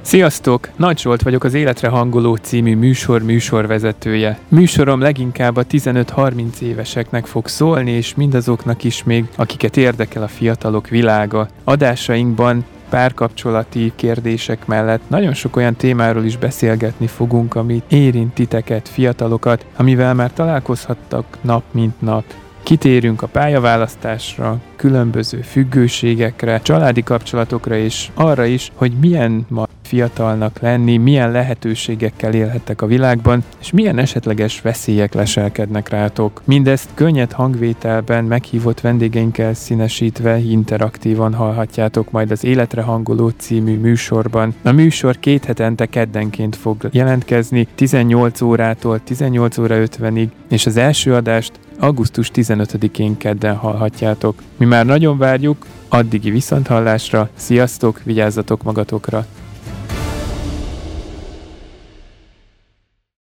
Sziasztok! Nagy Zsolt vagyok, az Életre hangoló című műsorvezetője. Műsorom leginkább a 15-30 éveseknek fog szólni, és mindazoknak is még, akiket érdekel a fiatalok világa. Adásainkban párkapcsolati kérdések mellett nagyon sok olyan témáról is beszélgetni fogunk, amit érint titeket, fiatalokat, amivel már találkozhattak nap mint nap. Kitérünk a pályaválasztásra, különböző függőségekre, családi kapcsolatokra és arra is, hogy milyen ma fiatalnak lenni, milyen lehetőségekkel élhettek a világban, és milyen esetleges veszélyek leselkednek rátok. Mindezt könnyed hangvételben meghívott vendégeinkkel színesítve interaktívan hallhatjátok majd az Életre hangoló című műsorban. A műsor 2 hetente keddenként fog jelentkezni, 18 órától 18 óra 50-ig, és az első adást augusztus 15-én kedden hallhatjátok. Mi már nagyon várjuk, addigi viszonthallásra, sziasztok, vigyázzatok magatokra!